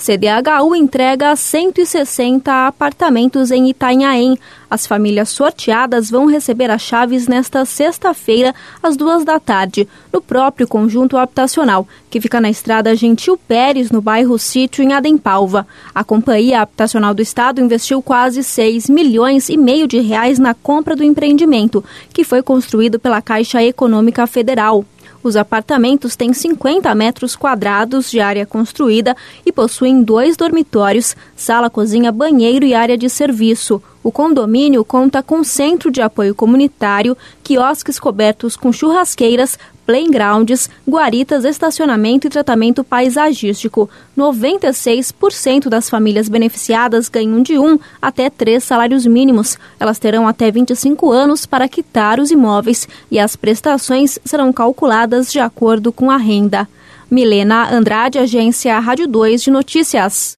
CDHU entrega 160 apartamentos em Itanhaém. As famílias sorteadas vão receber as chaves nesta sexta-feira, às 14h, no próprio conjunto habitacional, que fica na estrada Gentil Pérez, no bairro Sítio, em Adempalva. A Companhia Habitacional do Estado investiu quase R$6,5 milhões na compra do empreendimento, que foi construído pela Caixa Econômica Federal. Os apartamentos têm 50 metros quadrados de área construída e possuem 2 dormitórios, sala, cozinha, banheiro e área de serviço. O condomínio conta com centro de apoio comunitário, quiosques cobertos com churrasqueiras, playgrounds, guaritas, estacionamento e tratamento paisagístico. 96% das famílias beneficiadas ganham de 1 até 3 salários mínimos. Elas terão até 25 anos para quitar os imóveis e as prestações serão calculadas de acordo com a renda. Milena Andrade, Agência Rádio 2 de Notícias.